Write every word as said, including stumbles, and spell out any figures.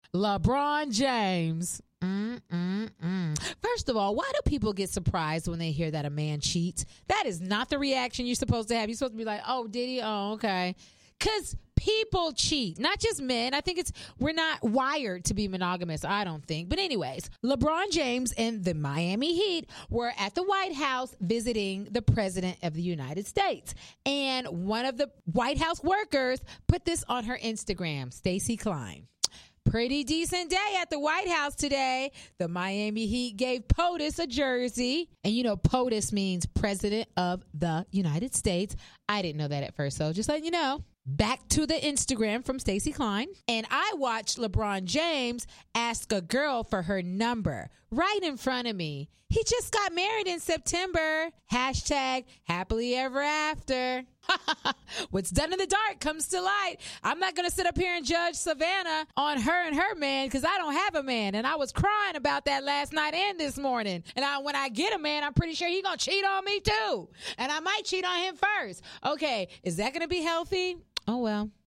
LeBron James. Mm-mm-mm. First of all, why do people get surprised when they hear that a man cheats? That is not the reaction you're supposed to have. You're supposed to be like, oh, did he? Oh, okay. Because people cheat, not just men. I think it's, we're not wired to be monogamous, I don't think. But anyways, LeBron James and the Miami Heat were at the White House visiting the President of the United States. And one of the White House workers put this on her Instagram, Stacey Klein. Pretty decent day at the White House today. The Miami Heat gave POTUS a jersey. And you know, POTUS means President of the United States. I didn't know that at first, so just letting you know. Back to the Instagram from Stacey Klein. And I watched LeBron James ask a girl for her number right in front of me. He just got married in September. Hashtag happily ever after. What's done in the dark comes to light. I'm not going to sit up here and judge Savannah on her and her man because I don't have a man. And I was crying about that last night and this morning. And I, when I get a man, I'm pretty sure he's going to cheat on me too. And I might cheat on him first. Okay, is that going to be healthy? Oh, well.